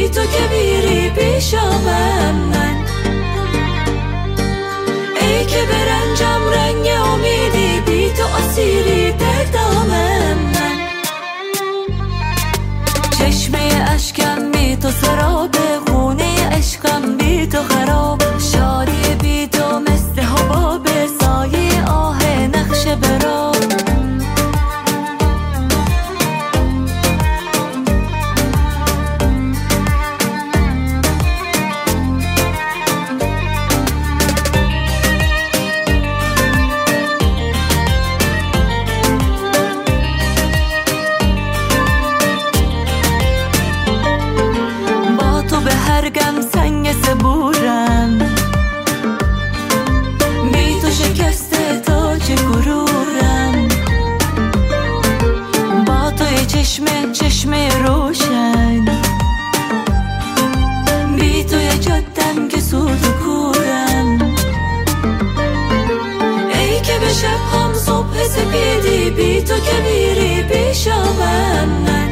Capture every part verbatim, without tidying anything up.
بی تو که میری پیشامم من. ای که برنجم رنگ امیدی، بی تو اسیری در دامم من. چشمه اشکم بی تو سراب، خونه عشقم بی تو خراب. شادی بی تو مثل حباب، سایه آه نقش براب. هرگم سنگ صبورم، بی تو شکسته تاج غرورم. با توی چشمه چشمه روشن، بی توی جادم که سود و کورم. ای که به شب هم صبح سپیدی، بی تو که میری پیشامم من.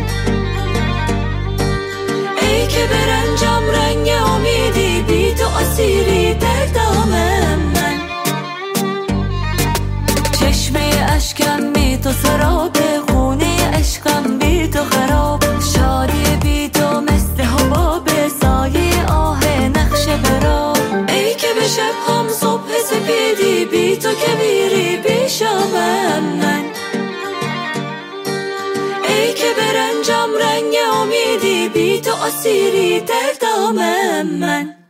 ای که برنجم رنگ امیدی، بی تو اسیری در دامم من. چشمه اشکم بی تو سراب، خونه عشقم بی تو خراب. شادی بی تو مثل حباب، سایه آه نقش براب. ای که به شب هم صبح سپیدی، بی تو که میری پیشامم من. ای که برنجم رنگ امیدی، بی تو اسیری در دامم من.